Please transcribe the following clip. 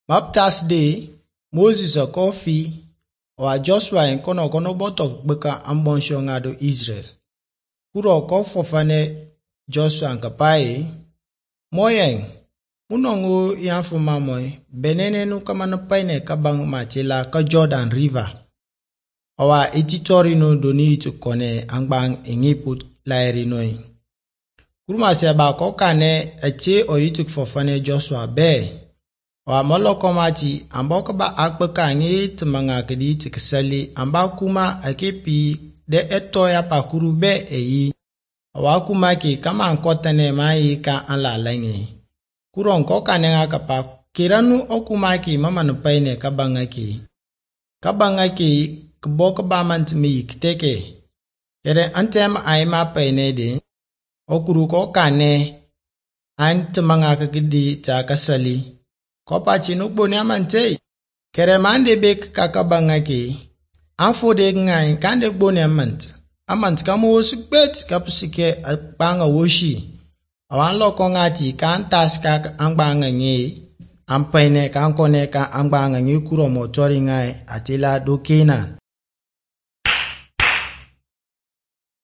Baptist Day, Moses a kofi wa Joshua en kono botok beka ambonsho ngado Israel. Kuro kofofane Joshua nkapai moyeng munongo yanfuma moy benene nu kamana paine kabang machila ka Jordan River. Awa ititori no doni to kone angbang ingiput laeri noi. Kuruma seba kokane eche oyituk fofane Joshua be. Wa moloko mati amboko ba akpeka ngi tumanga kedi tikisali amba kuma akepi de etoya pakuru be eyi. Wa kuma ki kama ankotane mai ka ala lengi. Kuron kokane ngakapa kiranu okuma ki mama nupaine kabanga ki. Kabanga ki kboko ba mantimi kiteke. Kere antem aima paine de. Okuru kokane antumanga kedi takasali. Kopa chinukbo ni amante. Kere mande bek kakabanga ki. Anfo de ngai kande gbo ni amant. Amant kamo wosukbet kapusike akbanga woshi. Awan loko ngati kan tas kak angbanga nge. Ampaine kan kone ka angbanga nge kuro motori ngai atila do Kenan.